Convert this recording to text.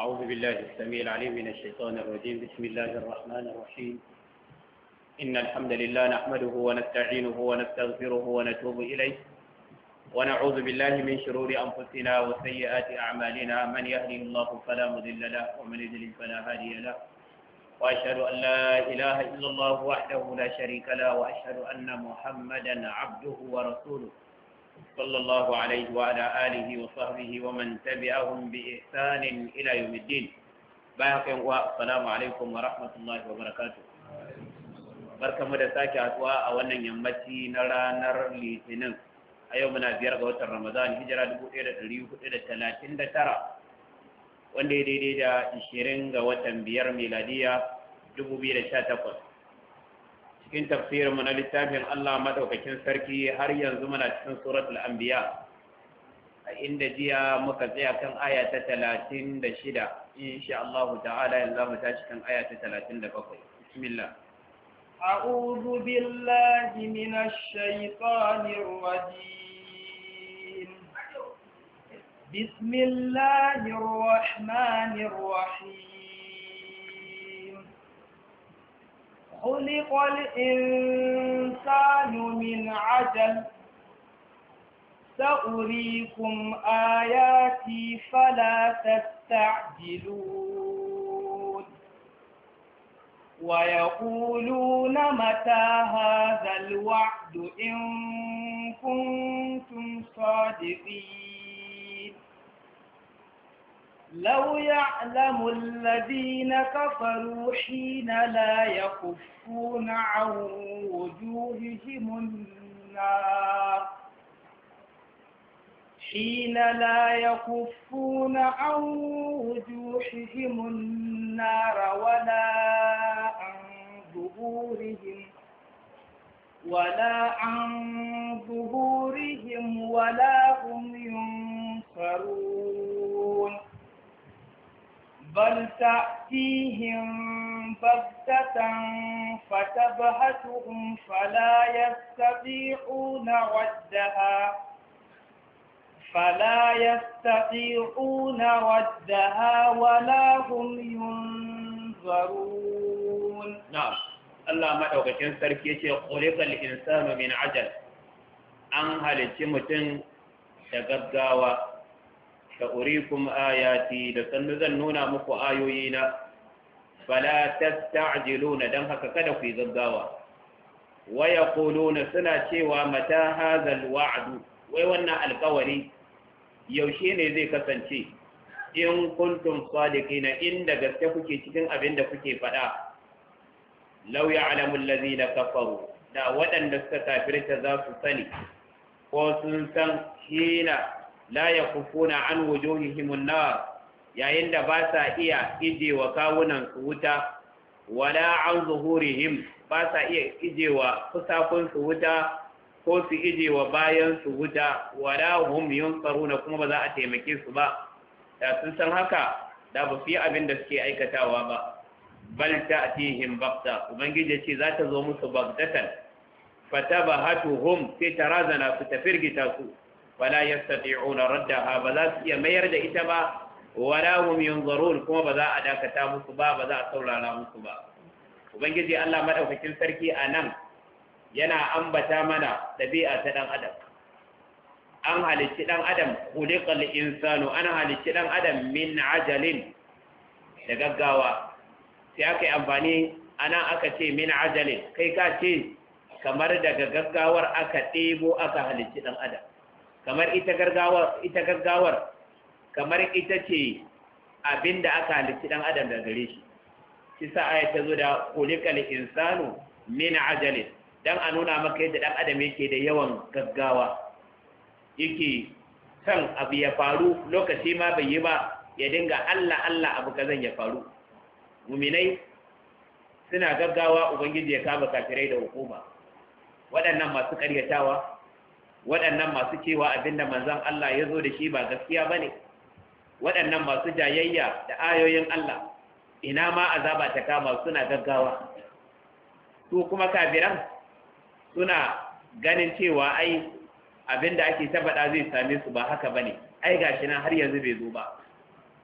أعوذ بالله السميع العليم من الشيطان الرجيم. بسم الله الرحمن الرحيم. إن الحمد لله نحمده ونستعينه ونستغفره ونتوب إليه ونعوذ بالله من شرور أنفسنا وسيئات أعمالنا. من يهده الله فلا مضل له ومن يضلل فلا هادي له، وأشهد أن لا إله إلا الله وحده لا شريك له، وأشهد أن محمدا عبده ورسوله صلى الله عليه وعلى آله وصحبه ومن تبعهم بإحسان إلى يوم الدين. السلام عليكم ورحمة الله وبركاته. barkamu da sake haduwa a wannan yammaci na ranar Litinin. A yau muna 5 ga watan Ramadan, hijira 1439, wanda ya daidai da 20 ga watan 5 miladiya 2018. Cikin tafsirin mu na littafin Allah madaukakin sarki har yanzu muna cikin suratul anbiya, a inda jiya muka tsaya kan aya ta 36. Insha Allah ta'ala yanzu mu tashi kan aya ta 37. Bismillah. أعوذ بالله من الشيطان الرجيم. بسم الله الرحمن الرحيم. خلق الإنسان من عجل. سأريكم آياتي فلا تستعجلون. ويقولون متى هذا الوعد إن كنتم صادقين. لو يعلم الذين كفروا حين لا يكفون عن وجوههم النار ولا عن ظهورهم ولا هم ينصرون. بل تأتيهم بغتة فتبهتهم فلا يستطيعون ردها ولا هم ينظرون. نعم. Allah madaukakin sarki yace khuliqal insanu min ajal. An halicci mutum da gaggawa. Sa'urikum ayati, da sannu zan nuna muku ayoyina. Fala tasta'jiluna, dan haka kada ku yi gaggawa. Wa yaquluna, suna cewa mata hadzal wa'du, wai wannan alƙawari yaushe ne zai kasance? In kuntum sadiqina, inda gaske kuke cikin abin da kuke faɗa. Law ya'lamu allazina kafaru, da waɗanda suka kafirta za su sani ko sun san hina la yakufuna an wujuhihim an-nar, yayin da ba sa iya ijewa kawunan su wuta, wala an zuhurihim, ba sa iya ijewa fusakun su wuta ko su ijewa bayan su wuta, wala hum yunsaruna, kuma ba za a taimake su ba. Da sun san haka da ba su yi abin da suke aikatawa ba. Bal ta'tihim bagta, ubangiji ce za ta zo musu bagtatan, fatabahatuhum, sai ta razana su, ta firgita su, wala yastati'una raddaha, ba za su iya mayar da ita ba, wala hum yunzarun, kuma ba za a dakata musu ba, ba za a saurara musu ba. Ubangiji Allah madaukakin sarki a nan yana ambata mana ɗabi'a ta ɗan adam. An halicci ɗan adam, khuliqal insanu, an halicci ɗan adam min ajalin, da gaggawa. Sai aka yi amfani ana aka ce min ajalin, kai ka ce kamar daga gaggawar aka ɗebo aka halicci ɗan adam, kamar ita gaggawar kamar ita ce abinda aka halicci ɗan adam daga gare shi. Shi sa aya ta zo da khuliqal insanu min ajalin, dan a nuna maka yadda ɗan adam yake da yawan gaggawa, yake son abu ya faru lokaci ma bai yi ba, ya dinga Allah Allah abu kazan ya faru. Muminai suna gaggawa ubangiji ya kama kafirai da hukuma, waɗannan masu ƙaryatawa, waɗannan masu cewa abinda manzon Allah ya zo da shi ba gaskiya bane, waɗannan masu jayayya da ayoyin Allah, ina ma azaba ta kama, suna gaggawa. Su kuma kafiran suna ganin cewa ai abinda ake ta faɗa zai same su ba haka bane, ai gashi nan har yanzu bai zo ba.